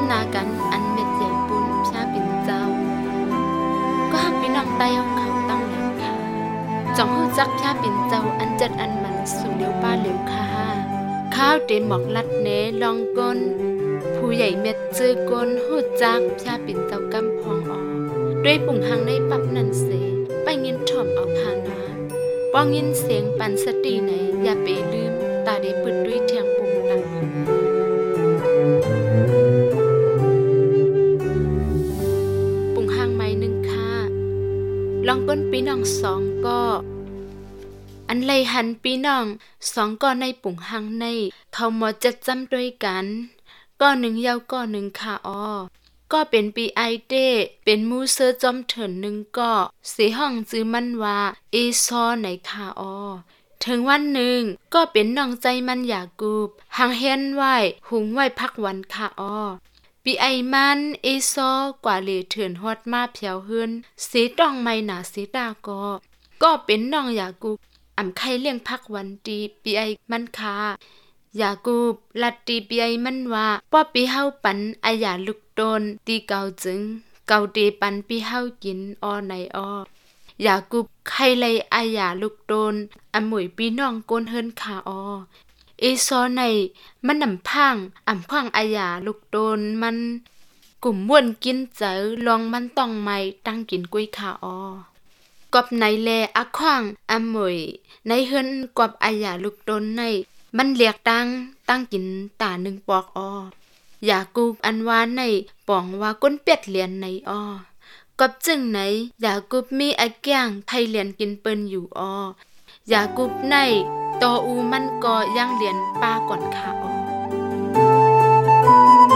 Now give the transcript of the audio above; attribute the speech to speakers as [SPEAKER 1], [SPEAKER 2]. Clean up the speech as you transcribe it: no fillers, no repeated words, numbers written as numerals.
[SPEAKER 1] นากันอันเม็ดใหญ่ปุ้นพระปิ่นเจ้าก็หักพี่น้องใต้ของเขาตั้งแล้วค่ะจองหู้จักพระปิ่นเจ้าอันจัดอันมันสุเหลียวป้าเหลียวค่ะข้าวเต็มหมอกลัดเนลองก้นผู้ใหญ่เม็ดจื้อก้นหู้จักพระปิ่นเจ้ากำพองออกด้วยปุ่งหางในปับนันเสไปยินถ่อมเอาคานาป้องยินเสียงปันสติไหนอย่าไปลืมตาได้ปึดด้วยเทียงปุ่งตังปุ่งหางไม้หนึ่งค่ะลองก้นปีน้องสองก็อันไลหันปีน้องสองก็ในปุ่งหางในเขาหมดจะจำด้วยกันก็หนึ่งยาวก็หนึ่งค่ะก็เป็นปีไอเด้เป็นมูเซอร์จอมเถินหนึ่งก็สีห้องจื้อมันว่าเอซอในคาถึงวันหนึ่งก็เป็นน้องใจมันอยากกูบหางเฮียนไหวหุงไหวพักวันคาปีไอมันเอซอกว่าเหลือเถื่อนฮอดมาเพียวเฮือนสีต้องไม่หนาสีตาก็เป็นน้องอยากกูบอ่ำไข่เลี้ยงพักวันดีปีไอมันคายากูบลัดตีปีไอมันว่าป้อปีเฮาปันอายาลุกโดนตีเกาจึงเกาตีปันปีเฮากินในยากูบไข่ไลอายาลุกโดนอำหมวยปีน้องโกนเฮินขาเอซอในมันนำพังอำพังอายาลุกโดนมันกลุ่มม่วนกินเจอลองมันต้องไม่ตั้งกินกุ้ยขากอบในแลอะขว้างอำหมวยในเฮินกอบอายาลุกโดนในมันเรียกตั้งกินตาหนึ่งปอกยากูบอันวานในปองว่าก้นเป็ดเลียนในกอบจึงไหนยากูบมีไอแก้งไทยเลียนกินเปิ้นอยู่ยากูบในตออูมันก็ย่างเลียนป้าก่อนค่ะ